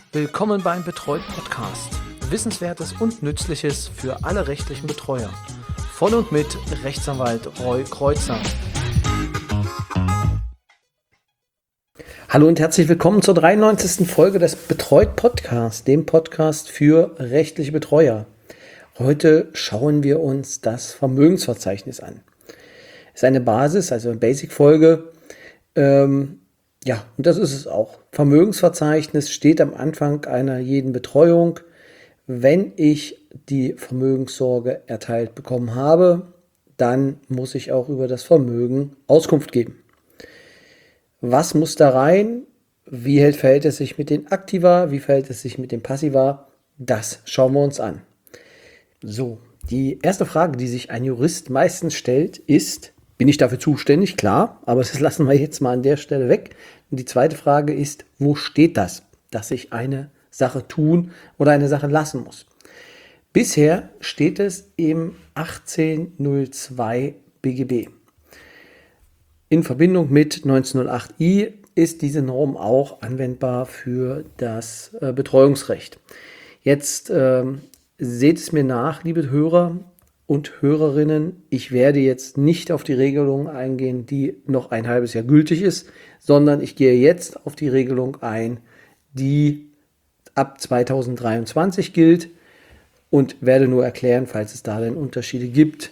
Willkommen beim Betreut Podcast. Wissenswertes und Nützliches für alle rechtlichen Betreuer. Von und mit Rechtsanwalt Roy Kreuzer. Hallo und herzlich willkommen zur 93. Folge des Betreut Podcasts, dem Podcast für rechtliche Betreuer. Heute schauen wir uns das Vermögensverzeichnis an. Es ist eine Basis, also eine Basic-Folge. Ja, und das ist es auch. Vermögensverzeichnis steht am Anfang einer jeden Betreuung. Wenn ich die Vermögenssorge erteilt bekommen habe, dann muss ich auch über das Vermögen Auskunft geben. Was muss da rein? Wie verhält es sich mit den Aktiva? Wie verhält es sich mit den Passiva? Das schauen wir uns an. So, die erste Frage, die sich ein Jurist meistens stellt, ist: Bin ich dafür zuständig? Klar, aber das lassen wir jetzt mal an der Stelle weg. Und die zweite Frage ist: Wo steht das, dass ich eine Sache tun oder eine Sache lassen muss? Bisher steht es im 1802 BGB. In Verbindung mit 1908i ist diese Norm auch anwendbar für das Betreuungsrecht. Jetzt seht es mir nach, liebe Hörer und Hörerinnen, ich werde jetzt nicht auf die Regelung eingehen, die noch ein halbes Jahr gültig ist, sondern ich gehe jetzt auf die Regelung ein, die ab 2023 gilt, und werde nur erklären, falls es da denn Unterschiede gibt,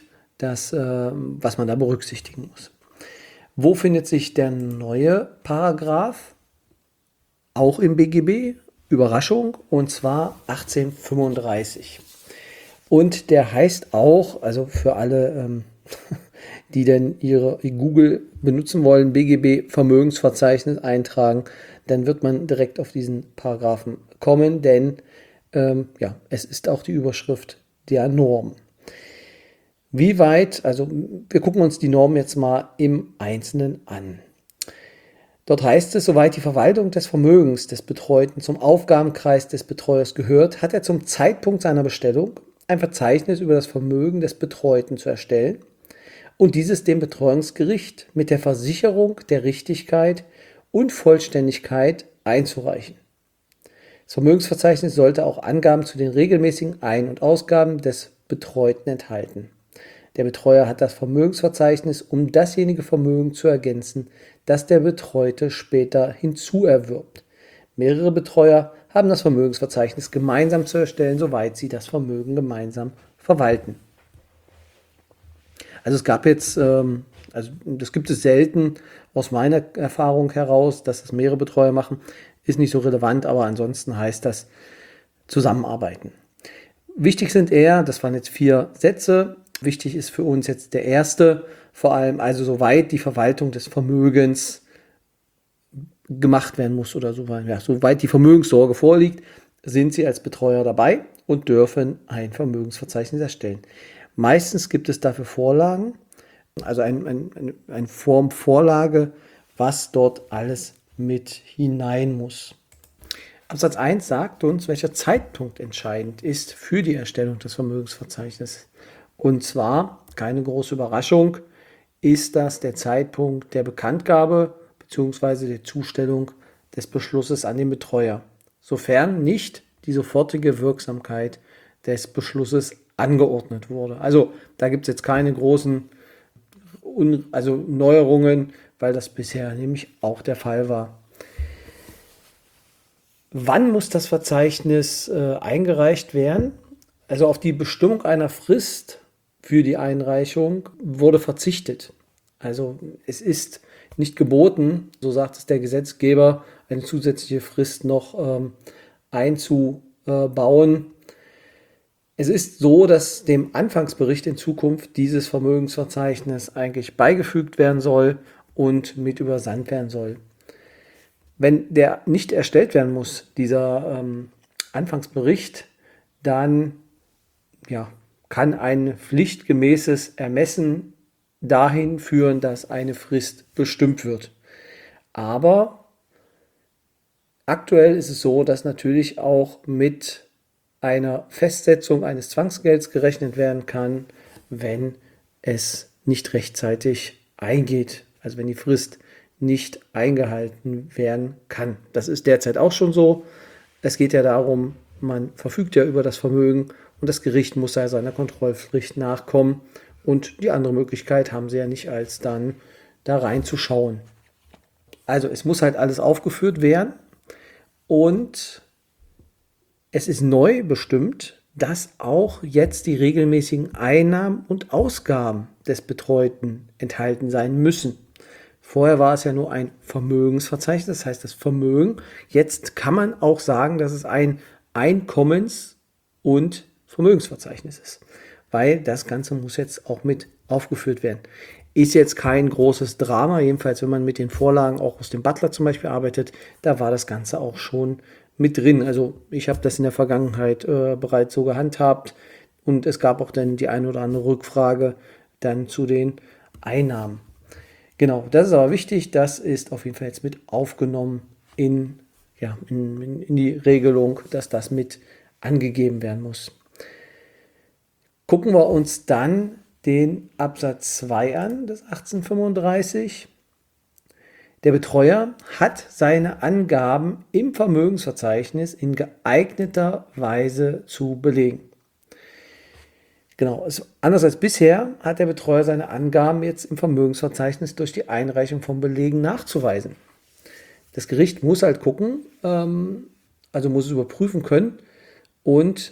was man da berücksichtigen muss. Wo findet sich der neue Paragraph? Auch im BGB, Überraschung, und zwar 1835. Und der heißt auch, also für alle, die denn ihre Google benutzen wollen, BGB Vermögensverzeichnis eintragen, dann wird man direkt auf diesen Paragraphen kommen, denn es ist auch die Überschrift der Norm. Wie weit, also wir gucken uns die Norm jetzt mal im Einzelnen an. Dort heißt es: Soweit die Verwaltung des Vermögens des Betreuten zum Aufgabenkreis des Betreuers gehört, hat er zum Zeitpunkt seiner Bestellung ein Verzeichnis über das Vermögen des Betreuten zu erstellen und dieses dem Betreuungsgericht mit der Versicherung der Richtigkeit und Vollständigkeit einzureichen. Das Vermögensverzeichnis sollte auch Angaben zu den regelmäßigen Ein- und Ausgaben des Betreuten enthalten. Der Betreuer hat das Vermögensverzeichnis, um dasjenige Vermögen zu ergänzen, das der Betreute später hinzuerwirbt. Mehrere Betreuer haben das Vermögensverzeichnis gemeinsam zu erstellen, soweit sie das Vermögen gemeinsam verwalten. Also es gab jetzt, das gibt es selten aus meiner Erfahrung heraus, dass das mehrere Betreuer machen, ist nicht so relevant, aber ansonsten heißt das zusammenarbeiten. Wichtig sind eher, das waren jetzt 4 Sätze, wichtig ist für uns jetzt der erste, vor allem also soweit die Verwaltung des Vermögens gemacht werden muss oder soweit die Vermögenssorge vorliegt, sind Sie als Betreuer dabei und dürfen ein Vermögensverzeichnis erstellen. Meistens gibt es dafür Vorlagen, also eine Formvorlage, was dort alles mit hinein muss. Absatz 1 sagt uns, welcher Zeitpunkt entscheidend ist für die Erstellung des Vermögensverzeichnisses. Und zwar, keine große Überraschung, ist das der Zeitpunkt der Bekanntgabe bzw. der Zustellung des Beschlusses an den Betreuer, sofern nicht die sofortige Wirksamkeit des Beschlusses angeordnet wurde. Also da gibt es jetzt keine großen Neuerungen, weil das bisher nämlich auch der Fall war. Wann muss das Verzeichnis eingereicht werden? Also auf die Bestimmung einer Frist für die Einreichung wurde verzichtet. Also es ist nicht geboten, so sagt es der Gesetzgeber, eine zusätzliche Frist noch einzubauen. Es ist so, dass dem Anfangsbericht in Zukunft dieses Vermögensverzeichnis eigentlich beigefügt werden soll und mit übersandt werden soll. Wenn der nicht erstellt werden muss, dieser Anfangsbericht, dann kann ein pflichtgemäßes Ermessen dahin führen, dass eine Frist bestimmt wird. Aber aktuell ist es so, dass natürlich auch mit einer Festsetzung eines Zwangsgelds gerechnet werden kann, wenn es nicht rechtzeitig eingeht, also wenn die Frist nicht eingehalten werden kann. Das ist derzeit auch schon so. Es geht ja darum, man verfügt ja über das Vermögen und das Gericht muss ja seiner Kontrollpflicht nachkommen. Und die andere Möglichkeit haben sie ja nicht, als dann da reinzuschauen. Also es muss halt alles aufgeführt werden und es ist neu bestimmt, dass auch jetzt die regelmäßigen Einnahmen und Ausgaben des Betreuten enthalten sein müssen. Vorher war es ja nur ein Vermögensverzeichnis, das heißt das Vermögen. Jetzt kann man auch sagen, dass es ein Einkommens- und Vermögensverzeichnis ist, weil das Ganze muss jetzt auch mit aufgeführt werden. Ist jetzt kein großes Drama, jedenfalls wenn man mit den Vorlagen auch aus dem Butler zum Beispiel arbeitet, da war das Ganze auch schon mit drin. Also ich habe das in der Vergangenheit bereits so gehandhabt und es gab auch dann die eine oder andere Rückfrage dann zu den Einnahmen. Genau, das ist aber wichtig, das ist auf jeden Fall jetzt mit aufgenommen in die Regelung, dass das mit angegeben werden muss. Gucken wir uns dann den Absatz 2 an, des 1835. Der Betreuer hat seine Angaben im Vermögensverzeichnis in geeigneter Weise zu belegen. Genau, anders als bisher hat der Betreuer seine Angaben jetzt im Vermögensverzeichnis durch die Einreichung von Belegen nachzuweisen. Das Gericht muss halt gucken, also muss es überprüfen können und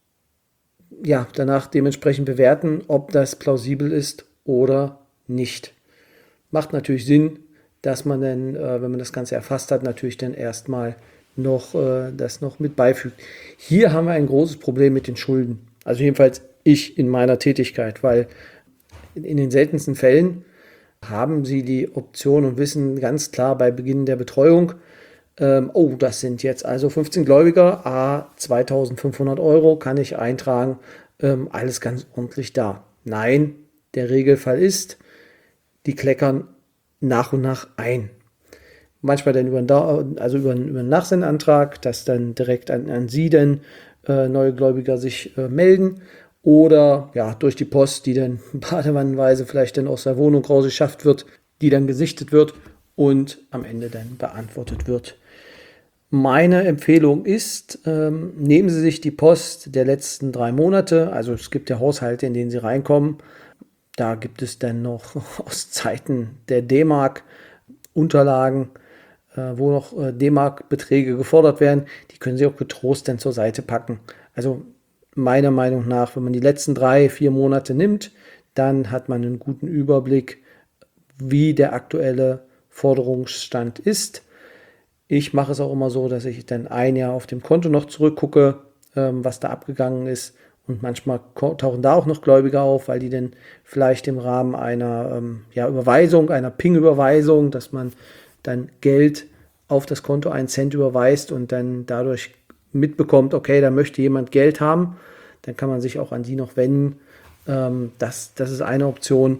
ja, danach dementsprechend bewerten, ob das plausibel ist oder nicht. Macht natürlich Sinn, dass man dann, wenn man das Ganze erfasst hat, natürlich dann erstmal noch das noch mit beifügt. Hier haben wir ein großes Problem mit den Schulden. Also jedenfalls ich in meiner Tätigkeit, weil in den seltensten Fällen haben Sie die Option und wissen ganz klar bei Beginn der Betreuung, oh, das sind jetzt also 15 Gläubiger, 2.500 Euro kann ich eintragen, alles ganz ordentlich da. Nein, der Regelfall ist, die kleckern nach und nach ein. Manchmal dann über einen Nachsendeantrag, dass dann direkt an Sie dann neue Gläubiger sich melden oder ja, durch die Post, die dann badewannenweise vielleicht dann aus der Wohnung rausgeschafft wird, die dann gesichtet wird und am Ende dann beantwortet wird. Meine Empfehlung ist, nehmen Sie sich die Post der letzten 3 Monate, also es gibt ja Haushalte, in denen Sie reinkommen, da gibt es dann noch aus Zeiten der D-Mark Unterlagen, wo noch D-Mark-Beträge gefordert werden, die können Sie auch getrost dann zur Seite packen. Also meiner Meinung nach, wenn man die letzten 3, 4 Monate nimmt, dann hat man einen guten Überblick, wie der aktuelle Forderungsstand ist. Ich mache es auch immer so, dass ich dann ein Jahr auf dem Konto noch zurückgucke, was da abgegangen ist. Und manchmal tauchen da auch noch Gläubiger auf, weil die dann vielleicht im Rahmen einer Überweisung, einer Ping-Überweisung, dass man dann Geld auf das Konto 1 Cent überweist und dann dadurch mitbekommt, okay, da möchte jemand Geld haben, dann kann man sich auch an die noch wenden. Das ist eine Option.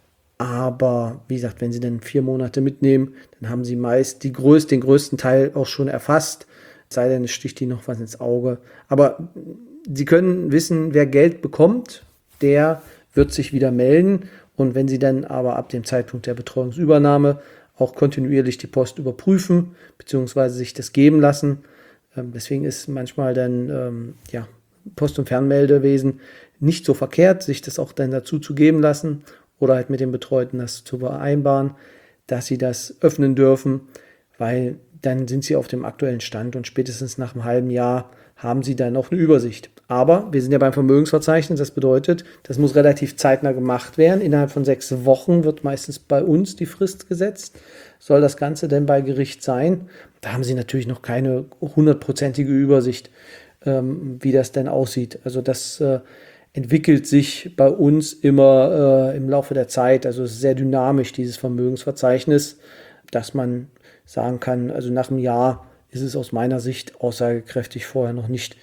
Aber wie gesagt, wenn Sie dann 4 Monate mitnehmen, dann haben Sie meist den größten Teil auch schon erfasst. Es sei denn, es sticht Ihnen noch was ins Auge. Aber Sie können wissen, wer Geld bekommt, der wird sich wieder melden. Und wenn Sie dann aber ab dem Zeitpunkt der Betreuungsübernahme auch kontinuierlich die Post überprüfen, beziehungsweise sich das geben lassen, deswegen ist manchmal dann Post- und Fernmeldewesen nicht so verkehrt, sich das auch dann dazu zu geben lassen oder halt mit dem Betreuten das zu vereinbaren, dass sie das öffnen dürfen, weil dann sind sie auf dem aktuellen Stand und spätestens nach einem halben Jahr haben sie dann noch eine Übersicht. Aber wir sind ja beim Vermögensverzeichnis, das bedeutet, das muss relativ zeitnah gemacht werden. Innerhalb von 6 Wochen wird meistens bei uns die Frist gesetzt. Soll das Ganze denn bei Gericht sein? Da haben Sie natürlich noch keine 100%ige Übersicht, wie das denn aussieht. Also das entwickelt sich bei uns immer im Laufe der Zeit. Also es ist sehr dynamisch, dieses Vermögensverzeichnis, dass man sagen kann, also nach einem Jahr ist es aus meiner Sicht aussagekräftig, vorher noch nicht.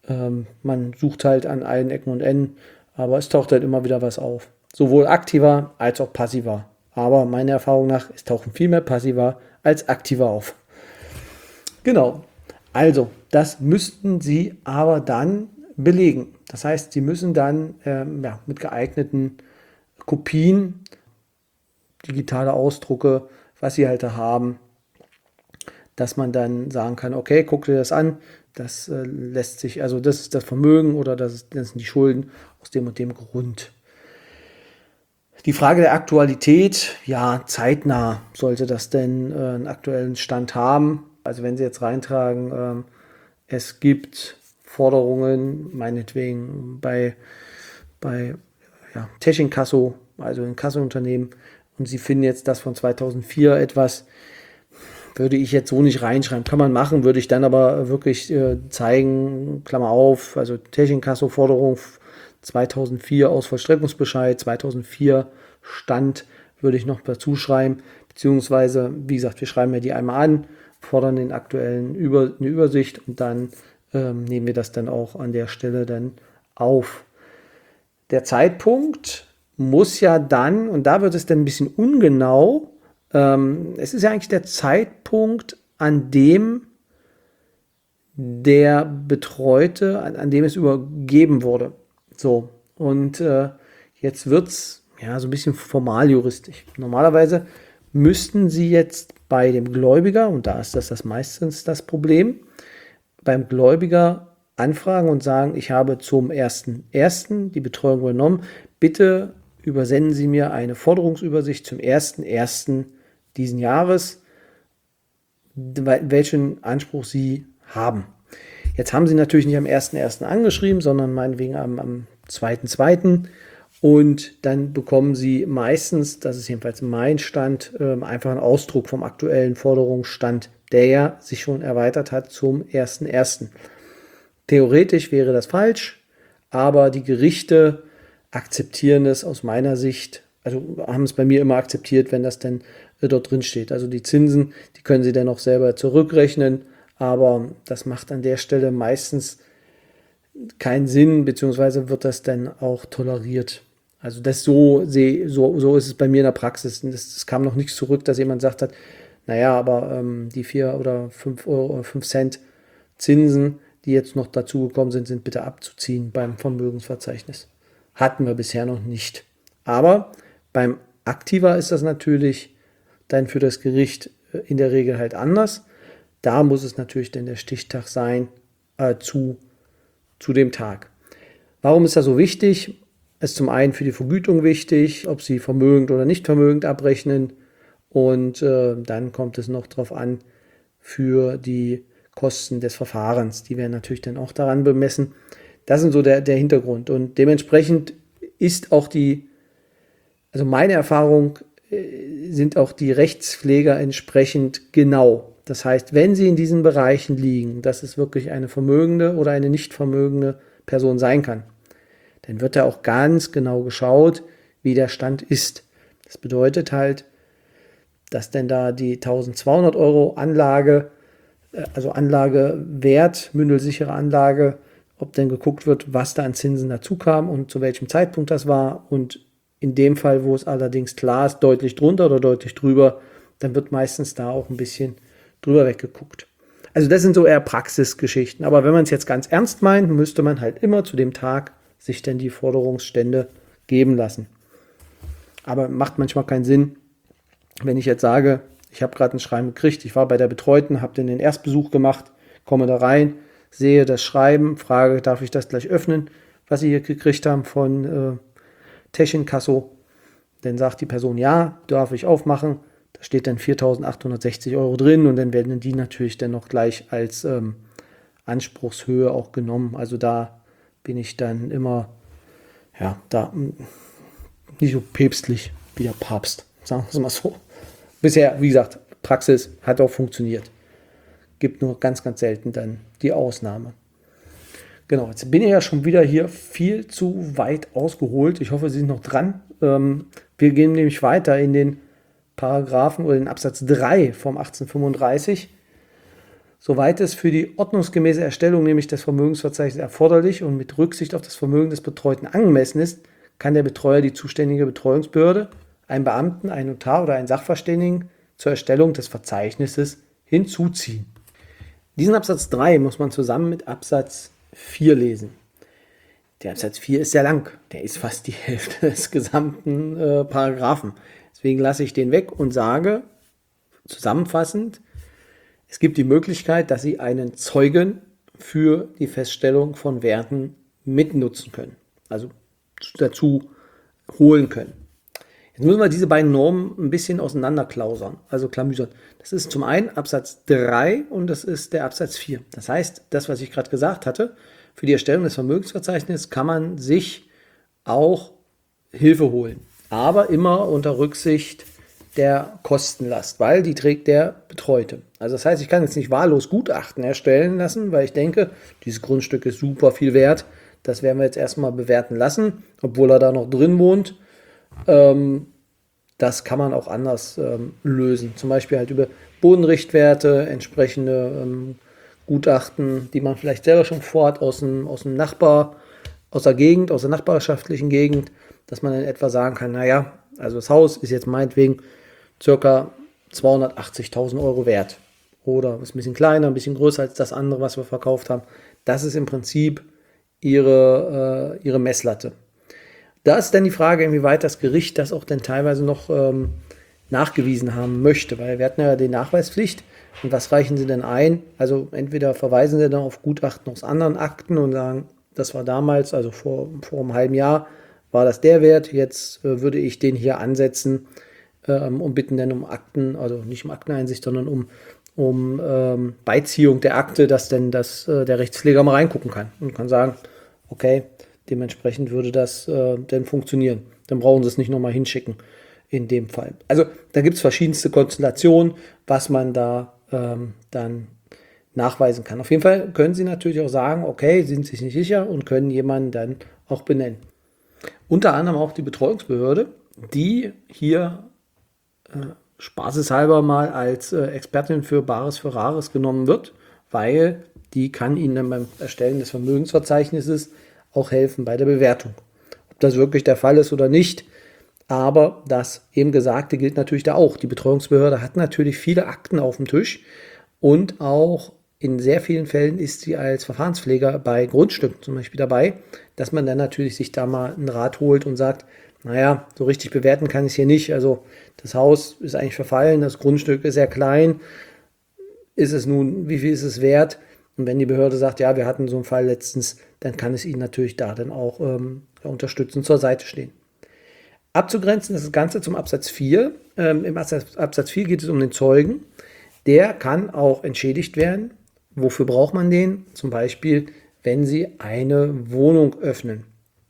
Man sucht halt an allen Ecken und Enden, aber es taucht halt immer wieder was auf. Sowohl aktiver als auch passiver. Aber meiner Erfahrung nach, es tauchen viel mehr passiver als aktiver auf. Genau. Also, das müssten Sie aber dann belegen. Das heißt, Sie müssen dann mit geeigneten Kopien, digitale Ausdrucke, was Sie halt da haben, dass man dann sagen kann, okay, guck dir das an, das lässt sich, also das ist das Vermögen oder das sind die Schulden aus dem und dem Grund. Die Frage der Aktualität, ja, zeitnah sollte das denn einen aktuellen Stand haben. Also wenn Sie jetzt reintragen, es gibt Forderungen, meinetwegen bei Tech-Inkasso, also Inkassounternehmen, und Sie finden jetzt das von 2004 etwas, würde ich jetzt so nicht reinschreiben. Kann man machen, würde ich dann aber wirklich zeigen, Klammer auf, also Tech-Inkasso-Forderung 2004 aus Vollstreckungsbescheid, 2004 Stand würde ich noch dazu schreiben, beziehungsweise, wie gesagt, wir schreiben ja die einmal an, fordern den aktuellen eine Übersicht und dann nehmen wir das dann auch an der Stelle dann auf. Der Zeitpunkt muss ja dann, und da wird es dann ein bisschen ungenau, es ist ja eigentlich der Zeitpunkt, an dem der Betreute, an dem es übergeben wurde. So, und jetzt wird es ja so ein bisschen formal juristisch. Normalerweise müssten Sie jetzt bei dem Gläubiger, und da ist das meistens das Problem, beim Gläubiger anfragen und sagen, ich habe zum 1.1. die Betreuung übernommen. Bitte übersenden Sie mir eine Forderungsübersicht zum 1.1. diesen Jahres, welchen Anspruch Sie haben. Jetzt haben Sie natürlich nicht am 1.1. angeschrieben, sondern meinetwegen am 2.2. Und dann bekommen Sie meistens, das ist jedenfalls mein Stand, einfach einen Ausdruck vom aktuellen Forderungsstand, der ja sich schon erweitert hat zum 1.1. Theoretisch wäre das falsch, aber die Gerichte akzeptieren es aus meiner Sicht, also haben es bei mir immer akzeptiert, wenn das denn dort drin steht. Also die Zinsen, die können Sie dann auch selber zurückrechnen, aber das macht an der Stelle meistens keinen Sinn, beziehungsweise wird das dann auch toleriert. Also so ist es bei mir in der Praxis. Das kam noch nicht zurück, dass jemand sagt hat, naja, aber die 4 oder 5 Euro oder 5 Cent Zinsen, die jetzt noch dazugekommen sind bitte abzuziehen beim Vermögensverzeichnis. Hatten wir bisher noch nicht. Aber beim Aktiva ist das natürlich dann für das Gericht in der Regel halt anders. Da muss es natürlich dann der Stichtag sein zu dem Tag. Warum ist das so wichtig? Es ist zum einen für die Vergütung wichtig, ob Sie vermögend oder nicht vermögend abrechnen. Und dann kommt es noch darauf an, für die Kosten des Verfahrens. Die werden natürlich dann auch daran bemessen. Das ist so der Hintergrund. Und dementsprechend ist auch also meine Erfahrung, sind auch die Rechtspfleger entsprechend genau. Das heißt, wenn sie in diesen Bereichen liegen, dass es wirklich eine vermögende oder eine nicht vermögende Person sein kann, dann wird da auch ganz genau geschaut, wie der Stand ist. Das bedeutet halt, dass denn da die 1.200 Euro Anlage, also Anlagewert, mündelsichere Anlage, ob denn geguckt wird, was da an Zinsen dazu kam und zu welchem Zeitpunkt das war. Und in dem Fall, wo es allerdings klar ist, deutlich drunter oder deutlich drüber, dann wird meistens da auch ein bisschen drüber weggeguckt. Also das sind so eher Praxisgeschichten. Aber wenn man es jetzt ganz ernst meint, müsste man halt immer zu dem Tag sich dann die Forderungsstände geben lassen. Aber macht manchmal keinen Sinn, wenn ich jetzt sage, ich habe gerade ein Schreiben gekriegt, ich war bei der Betreuten, habe den Erstbesuch gemacht, komme da rein, sehe das Schreiben, frage, darf ich das gleich öffnen, was Sie hier gekriegt haben von Tech-Inkasso. Dann sagt die Person, ja, darf ich aufmachen. Da steht dann 4.860 Euro drin und dann werden die natürlich dann noch gleich als Anspruchshöhe auch genommen. Also da bin ich dann immer, ja, da nicht so päpstlich wie der Papst, sagen wir es mal so. Bisher, wie gesagt, Praxis hat auch funktioniert. Gibt nur ganz, ganz selten dann die Ausnahme. Genau, jetzt bin ich ja schon wieder hier viel zu weit ausgeholt. Ich hoffe, Sie sind noch dran. Wir gehen nämlich weiter in den Paragraphen oder den Absatz 3 vom 1835. Soweit es für die ordnungsgemäße Erstellung nämlich des Vermögensverzeichnisses erforderlich und mit Rücksicht auf das Vermögen des Betreuten angemessen ist, kann der Betreuer die zuständige Betreuungsbehörde, einen Beamten, einen Notar oder einen Sachverständigen zur Erstellung des Verzeichnisses hinzuziehen. Diesen Absatz 3 muss man zusammen mit Absatz 4 lesen. Der Absatz 4 ist sehr lang. Der ist fast die Hälfte des gesamten Paragraphen. Deswegen lasse ich den weg und sage zusammenfassend, Es gibt die Möglichkeit, dass Sie einen Zeugen für die Feststellung von Werten mitnutzen können, also dazu holen können. Jetzt müssen wir diese beiden Normen ein bisschen auseinanderklausern, also klamüsern. Das ist zum einen Absatz 3 und das ist der Absatz 4. Das heißt, das, was ich gerade gesagt hatte, für die Erstellung des Vermögensverzeichnisses kann man sich auch Hilfe holen, aber immer unter Rücksicht der Kostenlast, weil die trägt der Betreute. Also das heißt, ich kann jetzt nicht wahllos Gutachten erstellen lassen, weil ich denke, dieses Grundstück ist super viel wert. Das werden wir jetzt erstmal bewerten lassen, obwohl er da noch drin wohnt. Das kann man auch anders lösen. Zum Beispiel halt über Bodenrichtwerte, entsprechende Gutachten, die man vielleicht selber schon vorhat aus der Gegend, aus der nachbarschaftlichen Gegend, dass man in etwa sagen kann, naja, also das Haus ist jetzt meinetwegen ca. 280.000 Euro wert. Oder ist ein bisschen kleiner, ein bisschen größer als das andere, was wir verkauft haben. Das ist im Prinzip ihre Messlatte. Da ist dann die Frage, inwieweit das Gericht das auch dann teilweise noch nachgewiesen haben möchte, weil wir hatten ja die Nachweispflicht. Und was reichen sie denn ein? Also entweder verweisen sie dann auf Gutachten aus anderen Akten und sagen, das war damals, also vor einem halben Jahr, war das der Wert, jetzt würde ich den hier ansetzen und bitten dann um Akten, also nicht um Akteneinsicht, sondern um Beiziehung der Akte, dass dann der Rechtspfleger mal reingucken kann und kann sagen, okay, dementsprechend würde das dann funktionieren. Dann brauchen sie es nicht nochmal hinschicken in dem Fall. Also da gibt es verschiedenste Konstellationen, was man da dann nachweisen kann. Auf jeden Fall können Sie natürlich auch sagen, okay, sind sich nicht sicher und können jemanden dann auch benennen. Unter anderem auch die Betreuungsbehörde, die hier spaßeshalber mal als Expertin für Bares für Rares genommen wird, weil die kann Ihnen dann beim Erstellen des Vermögensverzeichnisses auch helfen bei der Bewertung. Ob das wirklich der Fall ist oder nicht, aber das eben Gesagte gilt natürlich da auch. Die Betreuungsbehörde hat natürlich viele Akten auf dem Tisch und auch in sehr vielen Fällen ist sie als Verfahrenspfleger bei Grundstücken zum Beispiel dabei, dass man dann natürlich sich da mal einen Rat holt und sagt, naja, so richtig bewerten kann ich es hier nicht. Also das Haus ist eigentlich verfallen, das Grundstück ist sehr klein. Ist es nun, wie viel ist es wert? Und wenn die Behörde sagt, ja, wir hatten so einen Fall letztens, dann kann es Ihnen natürlich da dann auch unterstützend zur Seite stehen. Abzugrenzen ist das Ganze zum Absatz 4. Im Absatz 4 geht es um den Zeugen. Der kann auch entschädigt werden. Wofür braucht man den? Zum Beispiel, wenn Sie eine Wohnung öffnen.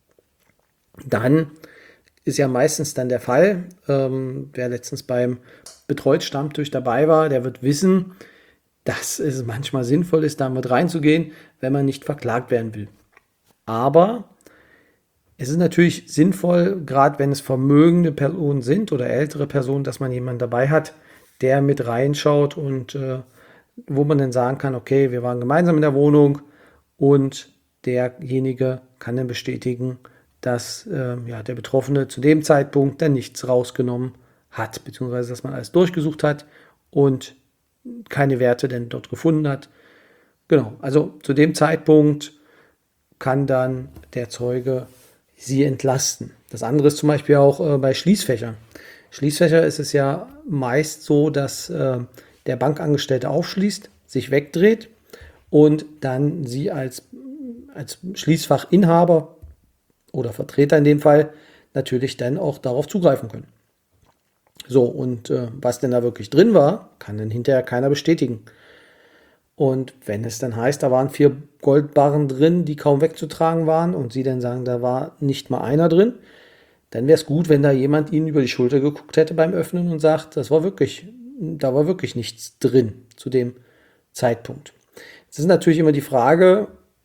Dann ist ja meistens dann der Fall, wer letztens beim Betreut-Stammtisch dabei war, der wird wissen, dass es manchmal sinnvoll ist, da mit reinzugehen, wenn man nicht verklagt werden will. Aber es ist natürlich sinnvoll, gerade wenn es vermögende Personen sind oder ältere Personen, dass man jemanden dabei hat, der mit reinschaut und wo man dann sagen kann, okay, wir waren gemeinsam in der Wohnung und derjenige kann dann bestätigen, dass der Betroffene zu dem Zeitpunkt dann nichts rausgenommen hat, beziehungsweise dass man alles durchgesucht hat und keine Werte denn dort gefunden hat. Genau, also zu dem Zeitpunkt kann dann der Zeuge sie entlasten. Das andere ist zum Beispiel auch bei Schließfächern. Schließfächer ist es ja meist so, dass der Bankangestellte aufschließt, sich wegdreht und dann sie als Schließfachinhaber oder Vertreter in dem Fall natürlich dann auch darauf zugreifen können. So, und was denn da wirklich drin war, kann dann hinterher keiner bestätigen. Und wenn es dann heißt, da waren 4 Goldbarren drin, die kaum wegzutragen waren und sie dann sagen, da war nicht mal einer drin, dann wäre es gut, wenn da jemand ihnen über die Schulter geguckt hätte beim Öffnen und sagt, da war wirklich nichts drin zu dem Zeitpunkt. Es ist natürlich immer die Frage,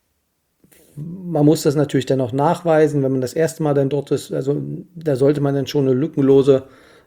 man muss das natürlich dann auch nachweisen, wenn man das erste Mal dann dort ist, also da sollte man dann schon eine lückenlose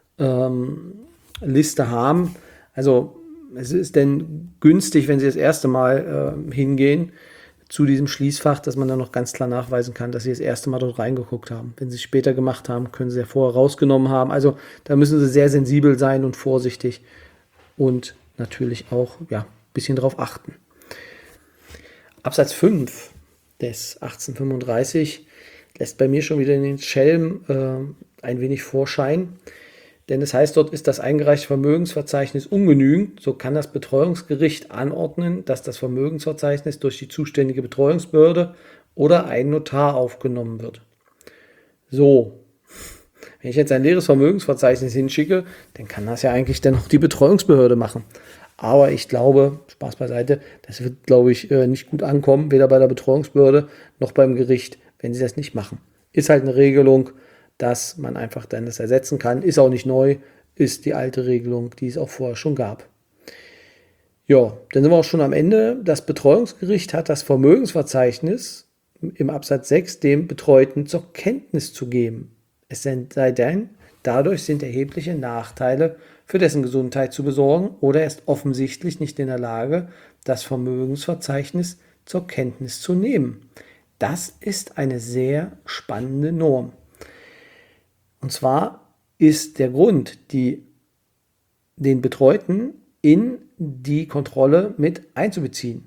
Liste haben. Also es ist denn günstig, wenn Sie das erste Mal hingehen zu diesem Schließfach, dass man dann noch ganz klar nachweisen kann, dass Sie das erste Mal dort reingeguckt haben. Wenn Sie es später gemacht haben, können Sie ja vorher rausgenommen haben. Also da müssen Sie sehr sensibel sein und vorsichtig und natürlich auch ein bisschen drauf achten. Absatz 5 des 1835 lässt bei mir schon wieder den Schelm ein wenig vorscheinen. denn es heißt, dort ist das eingereichte Vermögensverzeichnis ungenügend. So kann das Betreuungsgericht anordnen, dass das Vermögensverzeichnis durch die zuständige Betreuungsbehörde oder ein Notar aufgenommen wird. So, wenn ich jetzt ein leeres Vermögensverzeichnis hinschicke, dann kann das ja eigentlich dann auch die Betreuungsbehörde machen. Aber ich glaube, Spaß beiseite, das wird, glaube ich, nicht gut ankommen, weder bei der Betreuungsbehörde noch beim Gericht, wenn sie das nicht machen. Ist halt eine Regelung, dass man einfach dann das ersetzen kann. Ist auch nicht neu, ist die alte Regelung, die es auch vorher schon gab. Ja, dann sind wir auch schon am Ende. Das Betreuungsgericht hat das Vermögensverzeichnis im Absatz 6 dem Betreuten zur Kenntnis zu geben. Es sei denn, dadurch sind erhebliche Nachteile für dessen Gesundheit zu besorgen oder er ist offensichtlich nicht in der Lage, das Vermögensverzeichnis zur Kenntnis zu nehmen. Das ist eine sehr spannende Norm. Und zwar ist der Grund, den Betreuten in die Kontrolle mit einzubeziehen.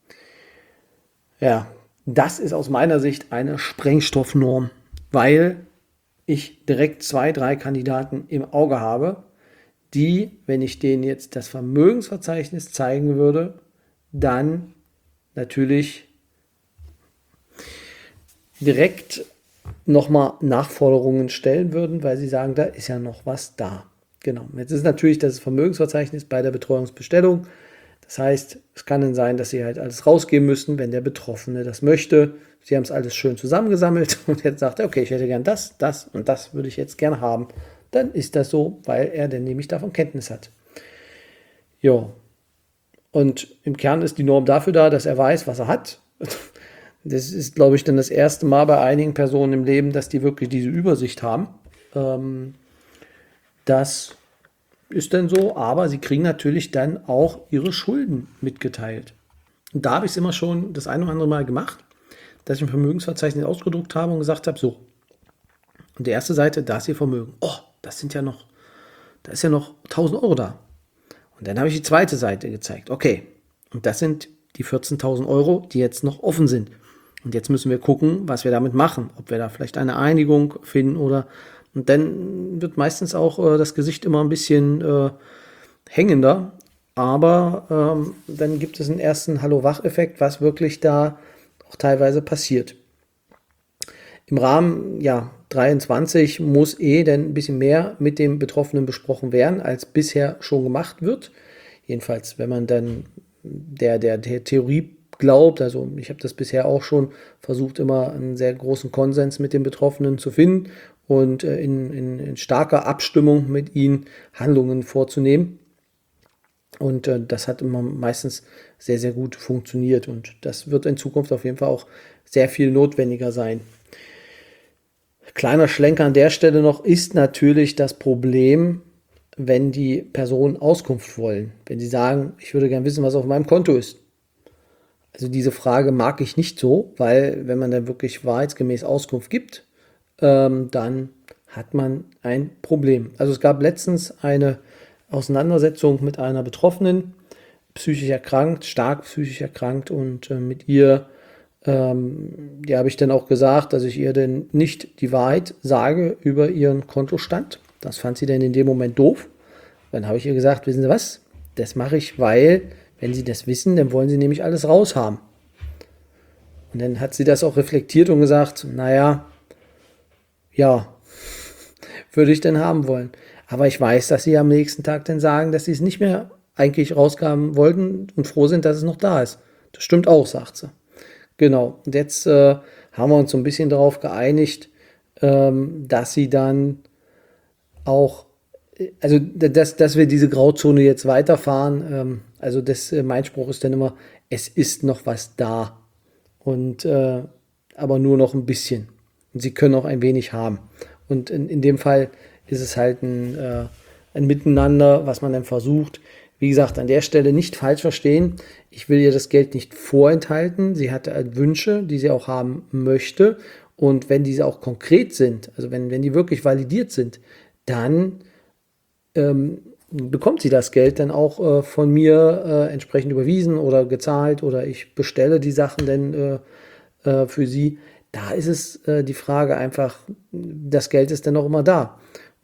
Ja, das ist aus meiner Sicht eine Sprengstoffnorm, weil ich direkt 2, 3 Kandidaten im Auge habe, die, wenn ich denen jetzt das Vermögensverzeichnis zeigen würde, dann natürlich direkt nochmal Nachforderungen stellen würden, weil sie sagen, da ist ja noch was da. Genau. Jetzt ist natürlich das Vermögensverzeichnis bei der Betreuungsbestellung. Das heißt, es kann dann sein, dass sie halt alles rausgeben müssen, wenn der Betroffene das möchte. Sie haben es alles schön zusammengesammelt und jetzt sagt er, okay, ich hätte gern das, das und das würde ich jetzt gerne haben. Dann ist das so, weil er dann nämlich davon Kenntnis hat. Ja. Und im Kern ist die Norm dafür da, dass er weiß, was er hat. Das ist, glaube ich, dann das erste Mal bei einigen Personen im Leben, dass die wirklich diese Übersicht haben. Das ist dann so, aber sie kriegen natürlich dann auch ihre Schulden mitgeteilt. Und da habe ich es immer schon das ein oder andere Mal gemacht, dass ich ein Vermögensverzeichnis ausgedruckt habe und gesagt habe, so, und die erste Seite, da ist ihr Vermögen. Oh, da ist ja noch 1.000 Euro da. Und dann habe ich die zweite Seite gezeigt. Okay, und das sind die 14.000 Euro, die jetzt noch offen sind. Und jetzt müssen wir gucken, was wir damit machen. Ob wir da vielleicht eine Einigung finden oder... Und dann wird meistens auch das Gesicht immer ein bisschen hängender. Aber dann gibt es einen ersten Hallo-Wach-Effekt, was wirklich da auch teilweise passiert. Im Rahmen 23 muss dann ein bisschen mehr mit dem Betroffenen besprochen werden, als bisher schon gemacht wird. Jedenfalls, wenn man dann der Theorie glaubt, also ich habe das bisher auch schon versucht, immer einen sehr großen Konsens mit den Betroffenen zu finden und in starker Abstimmung mit ihnen Handlungen vorzunehmen. Und das hat immer meistens sehr, sehr gut funktioniert und das wird in Zukunft auf jeden Fall auch sehr viel notwendiger sein. Kleiner Schlenker an der Stelle noch ist natürlich das Problem, wenn die Personen Auskunft wollen. Wenn sie sagen, ich würde gerne wissen, was auf meinem Konto ist. Also diese Frage mag ich nicht so, weil wenn man dann wirklich wahrheitsgemäß Auskunft gibt, dann hat man ein Problem. Also es gab letztens eine Auseinandersetzung mit einer Betroffenen, psychisch erkrankt, stark psychisch erkrankt und mit ihr habe ich dann auch gesagt, dass ich ihr denn nicht die Wahrheit sage über ihren Kontostand. Das fand sie dann in dem Moment doof. Dann habe ich ihr gesagt, wissen Sie was, das mache ich, weil wenn Sie das wissen, dann wollen Sie nämlich alles raushaben. Und dann hat sie das auch reflektiert und gesagt, naja, ja, würde ich denn haben wollen. Aber ich weiß, dass Sie am nächsten Tag dann sagen, dass Sie es nicht mehr eigentlich rausgaben wollten und froh sind, dass es noch da ist. Das stimmt auch, sagt sie. Genau, und jetzt haben wir uns so ein bisschen darauf geeinigt, dass sie dann auch, also dass wir diese Grauzone jetzt weiterfahren. Mein Spruch ist dann immer, es ist noch was da. Und aber nur noch ein bisschen. Und sie können auch ein wenig haben. Und in dem Fall ist es halt ein Miteinander, was man dann versucht. Wie gesagt, an der Stelle nicht falsch verstehen. Ich will ihr das Geld nicht vorenthalten. Sie hat Wünsche, die sie auch haben möchte. Und wenn diese auch konkret sind, also wenn die wirklich validiert sind, dann bekommt sie das Geld dann auch von mir entsprechend überwiesen oder gezahlt oder ich bestelle die Sachen dann für sie. Da ist es die Frage einfach, das Geld ist dann auch immer da.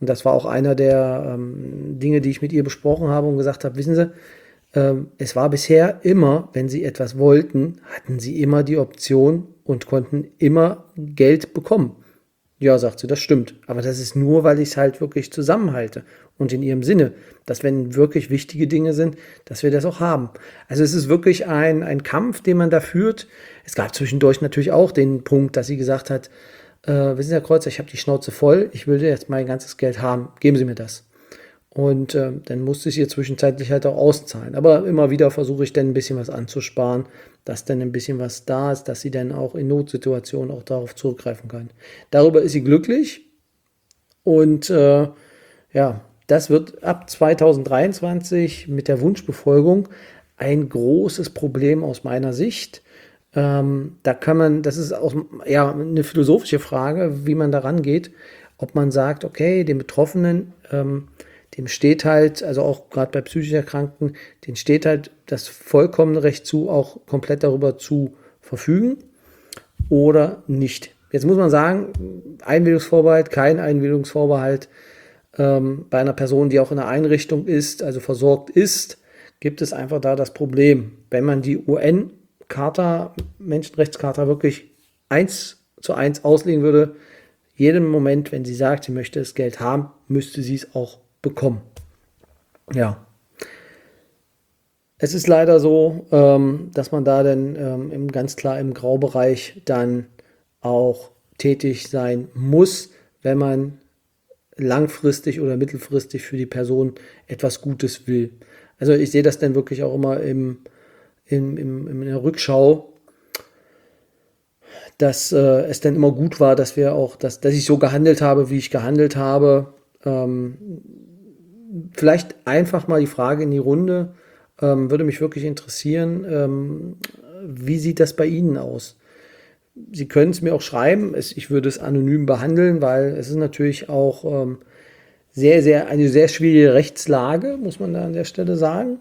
Und das war auch einer der Dinge, die ich mit ihr besprochen habe und gesagt habe, wissen Sie, es war bisher immer, wenn Sie etwas wollten, hatten Sie immer die Option und konnten immer Geld bekommen. Ja, sagt sie, das stimmt. Aber das ist nur, weil ich es halt wirklich zusammenhalte. Und in ihrem Sinne, dass wenn wirklich wichtige Dinge sind, dass wir das auch haben. Also es ist wirklich ein Kampf, den man da führt. Es gab zwischendurch natürlich auch den Punkt, dass sie gesagt hat, wissen Sie, Herr Kreuzer, ich habe die Schnauze voll, ich will jetzt mein ganzes Geld haben, geben Sie mir das. Und dann musste ich ihr zwischenzeitlich halt auch auszahlen. Aber immer wieder versuche ich dann ein bisschen was anzusparen, dass dann ein bisschen was da ist, dass sie dann auch in Notsituationen auch darauf zurückgreifen kann. Darüber ist sie glücklich und ja, das wird ab 2023 mit der Wunschbefolgung ein großes Problem aus meiner Sicht. Da kann man, das ist auch ja, eine philosophische Frage, wie man daran geht, ob man sagt, okay, den Betroffenen, dem steht halt, also auch gerade bei psychisch Erkrankten, denen steht halt das vollkommene Recht zu, auch komplett darüber zu verfügen oder nicht. Jetzt muss man sagen, Einwilligungsvorbehalt, kein Einwilligungsvorbehalt bei einer Person, die auch in einer Einrichtung ist, also versorgt ist, gibt es einfach da das Problem. Wenn man die UN-Charta, Menschenrechtscharta wirklich 1:1 auslegen würde, jeden Moment, wenn sie sagt, sie möchte das Geld haben, müsste sie es auch bekommen. Ja. Es ist leider so, dass man da dann ganz klar im Graubereich dann auch tätig sein muss, wenn man langfristig oder mittelfristig für die Person etwas Gutes will. Also ich sehe das dann wirklich auch immer in der Rückschau, dass es dann immer gut war, dass wir auch, dass ich so gehandelt habe, wie ich gehandelt habe. Vielleicht einfach mal die Frage in die Runde, würde mich wirklich interessieren, wie sieht das bei Ihnen aus? Sie können es mir auch schreiben, ich würde es anonym behandeln, weil es ist natürlich auch eine sehr schwierige Rechtslage, muss man da an der Stelle sagen,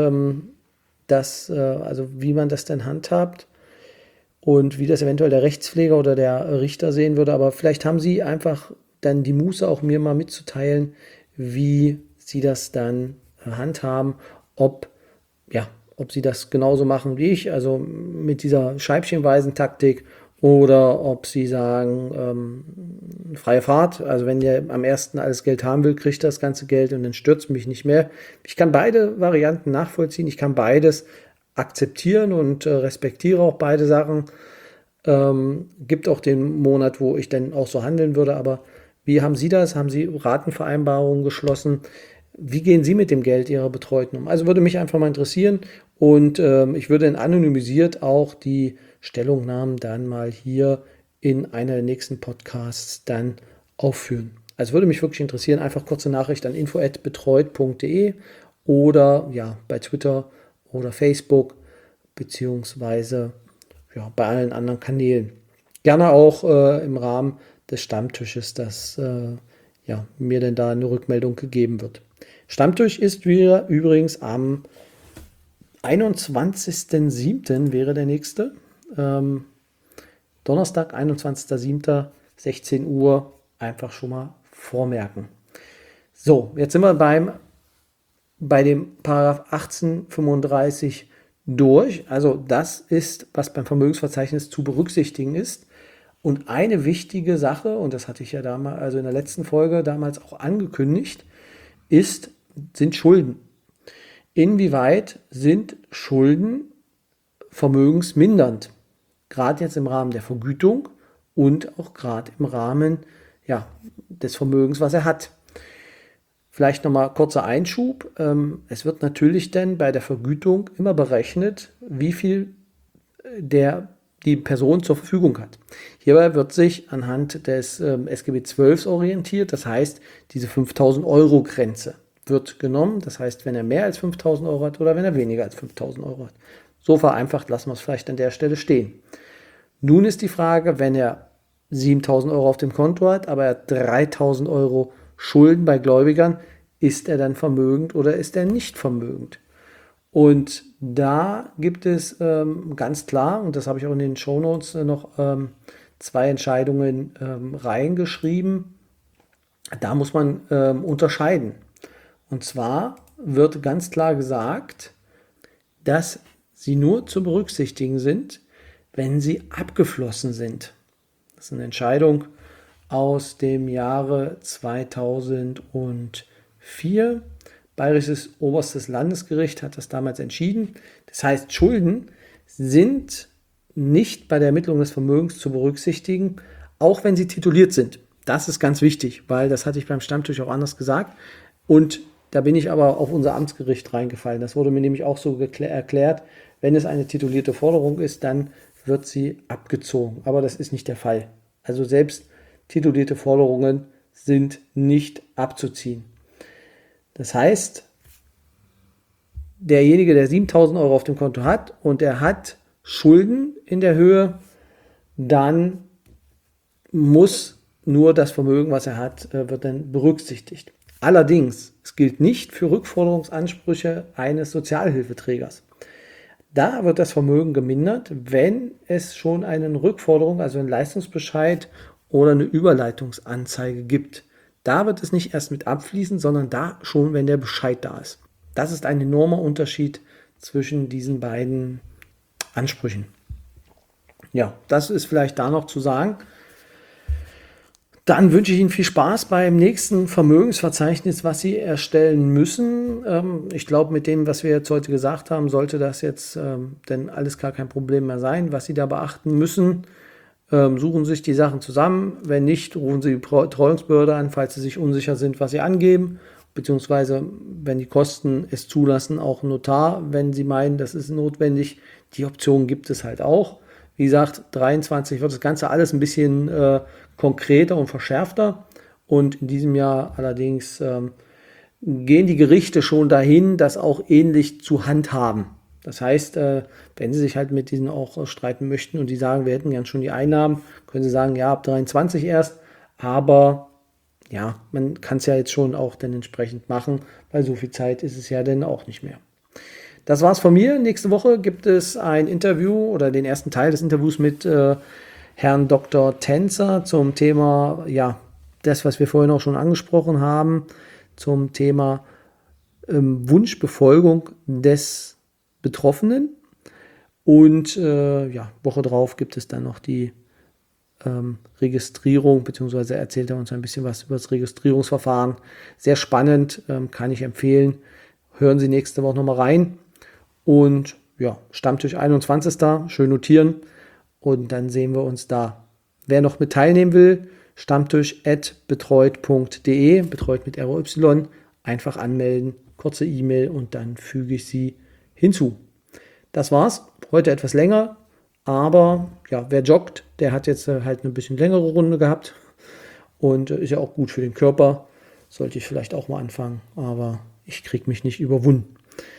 also wie man das denn handhabt und wie das eventuell der Rechtspfleger oder der Richter sehen würde. Aber vielleicht haben Sie einfach dann die Muße, auch mir mal mitzuteilen, wie Sie das dann handhaben, ob Sie das genauso machen wie ich, also mit dieser scheibchenweisen Taktik, oder ob Sie sagen, freie Fahrt, also wenn der am ersten alles Geld haben will, kriegt er das ganze Geld und dann stürzt mich nicht mehr. Ich kann beide Varianten nachvollziehen, ich kann beides akzeptieren und respektiere auch beide Sachen. Gibt auch den Monat, wo ich dann auch so handeln würde, aber wie haben Sie das? Haben Sie Ratenvereinbarungen geschlossen? Wie gehen Sie mit dem Geld Ihrer Betreuten um? Also würde mich einfach mal interessieren und ich würde dann anonymisiert auch die Stellungnahmen dann mal hier in einer der nächsten Podcasts dann aufführen. Also würde mich wirklich interessieren, einfach kurze Nachricht an info@betreut.de oder ja, bei Twitter oder Facebook beziehungsweise ja, bei allen anderen Kanälen. Gerne auch im Rahmen des Stammtisches, dass ja, mir denn da eine Rückmeldung gegeben wird. Stammtisch ist wieder übrigens am 21.07. wäre der nächste. Donnerstag, 21.07., 16 Uhr, einfach schon mal vormerken. So, jetzt sind wir bei dem Paragraph 1835 durch. Also das ist, was beim Vermögensverzeichnis zu berücksichtigen ist. Und eine wichtige Sache, und das hatte ich ja damals, also in der letzten Folge damals auch angekündigt, sind Schulden. Inwieweit sind Schulden vermögensmindernd? Gerade jetzt im Rahmen der Vergütung und auch gerade im Rahmen des Vermögens, was er hat. Vielleicht nochmal kurzer Einschub. Es wird natürlich dann bei der Vergütung immer berechnet, wie viel die Person zur Verfügung hat. Hierbei wird sich anhand des SGB XII orientiert. Das heißt, diese 5.000 Euro Grenze wird genommen. Das heißt, wenn er mehr als 5.000 Euro hat oder wenn er weniger als 5.000 Euro hat. So vereinfacht lassen wir es vielleicht an der Stelle stehen. Nun ist die Frage, wenn er 7.000 Euro auf dem Konto hat, aber er hat 3.000 Euro Schulden bei Gläubigern, ist er dann vermögend oder ist er nicht vermögend? Und da gibt es ganz klar, und das habe ich auch in den Shownotes noch zwei Entscheidungen reingeschrieben. Da muss man unterscheiden. Und zwar wird ganz klar gesagt, dass sie nur zu berücksichtigen sind, wenn sie abgeflossen sind. Das ist eine Entscheidung aus dem Jahre 2004. Bayerisches Oberstes Landesgericht hat das damals entschieden. Das heißt, Schulden sind nicht bei der Ermittlung des Vermögens zu berücksichtigen, auch wenn sie tituliert sind. Das ist ganz wichtig, weil das hatte ich beim Stammtisch auch anders gesagt. Und da bin ich aber auf unser Amtsgericht reingefallen. Das wurde mir nämlich auch so erklärt, wenn es eine titulierte Forderung ist, dann wird sie abgezogen. Aber das ist nicht der Fall. Also selbst titulierte Forderungen sind nicht abzuziehen. Das heißt, derjenige, der 7.000 Euro auf dem Konto hat und er hat Schulden in der Höhe, dann muss nur das Vermögen, was er hat, wird dann berücksichtigt. Allerdings, es gilt nicht für Rückforderungsansprüche eines Sozialhilfeträgers. Da wird das Vermögen gemindert, wenn es schon eine Rückforderung, also einen Leistungsbescheid oder eine Überleitungsanzeige gibt. Da wird es nicht erst mit abfließen, sondern da schon, wenn der Bescheid da ist. Das ist ein enormer Unterschied zwischen diesen beiden Ansprüchen. Ja, das ist vielleicht da noch zu sagen. Dann wünsche ich Ihnen viel Spaß beim nächsten Vermögensverzeichnis, was Sie erstellen müssen. Ich glaube, mit dem, was wir jetzt heute gesagt haben, sollte das jetzt denn alles gar kein Problem mehr sein, was Sie da beachten müssen. Suchen Sie sich die Sachen zusammen. Wenn nicht, rufen Sie die Betreuungsbehörde an, falls Sie sich unsicher sind, was Sie angeben. Beziehungsweise, wenn die Kosten es zulassen, auch einen Notar, wenn Sie meinen, das ist notwendig. Die Option gibt es halt auch. Wie gesagt, 23 wird das Ganze alles ein bisschen konkreter und verschärfter. Und in diesem Jahr allerdings gehen die Gerichte schon dahin, das auch ähnlich zu handhaben. Das heißt, wenn Sie sich halt mit diesen auch streiten möchten und die sagen, wir hätten gern schon die Einnahmen, können Sie sagen, ja, ab 23 erst. Aber ja, man kann es ja jetzt schon auch dann entsprechend machen, weil so viel Zeit ist es ja dann auch nicht mehr. Das war's von mir. Nächste Woche gibt es ein Interview oder den ersten Teil des Interviews mit Herrn Dr. Tänzer zum Thema, ja, das, was wir vorhin auch schon angesprochen haben, zum Thema Wunschbefolgung des Betroffenen. Und ja, Woche drauf gibt es dann noch die Registrierung, beziehungsweise erzählt er uns ein bisschen was über das Registrierungsverfahren. Sehr spannend, kann ich empfehlen. Hören Sie nächste Woche nochmal rein. Und ja, Stammtisch 21. Schön notieren. Und dann sehen wir uns da. Wer noch mit teilnehmen will, stammtisch@betreut.de, betreut mit ROY, einfach anmelden, kurze E-Mail und dann füge ich Sie hinzu. Das war's. Heute etwas länger, aber ja, wer joggt, der hat jetzt halt eine bisschen längere Runde gehabt und ist ja auch gut für den Körper. Sollte ich vielleicht auch mal anfangen, aber ich kriege mich nicht überwunden.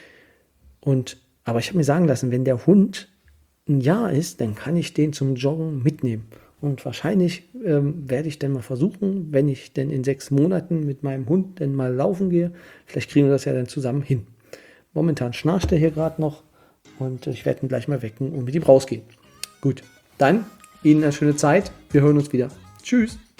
Aber ich habe mir sagen lassen, wenn der Hund ein Jahr ist, dann kann ich den zum Joggen mitnehmen. Und wahrscheinlich werde ich dann mal versuchen, wenn ich denn in 6 Monaten mit meinem Hund dann mal laufen gehe, vielleicht kriegen wir das ja dann zusammen hin. Momentan schnarcht er hier gerade noch und ich werde ihn gleich mal wecken und mit ihm rausgehen. Gut, dann Ihnen eine schöne Zeit. Wir hören uns wieder. Tschüss.